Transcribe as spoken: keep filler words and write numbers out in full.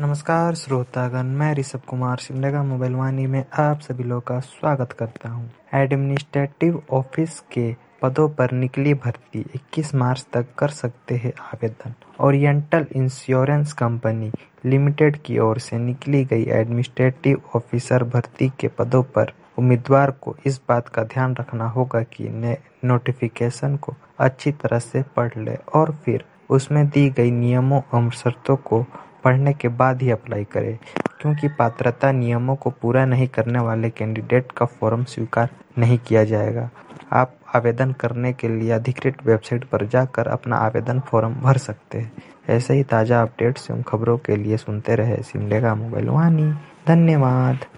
नमस्कार श्रोतागण, मैं ऋषभ कुमार सिमडेगा मोबाइल वाणी में आप सभी लोगों का स्वागत करता हूं। एडमिनिस्ट्रेटिव ऑफिस के पदों पर निकली भर्ती इक्कीस मार्च तक कर सकते हैं आवेदन। ओरिएंटल इंश्योरेंस कंपनी लिमिटेड की ओर से निकली गई एडमिनिस्ट्रेटिव ऑफिसर भर्ती के पदों पर उम्मीदवार को इस बात का ध्यान रखना होगा कि नोटिफिकेशन को अच्छी तरह से पढ़ ले और फिर उसमें दी गई नियमों और शर्तों को पढ़ने के बाद ही अप्लाई करें, क्योंकि पात्रता नियमों को पूरा नहीं करने वाले कैंडिडेट का फॉर्म स्वीकार नहीं किया जाएगा। आप आवेदन करने के लिए अधिकृत वेबसाइट पर जाकर अपना आवेदन फॉर्म भर सकते हैं। ऐसे ही ताज़ा अपडेट्स एवं खबरों के लिए सुनते रहे सिमडेगा मोबाइल वाणी। धन्यवाद।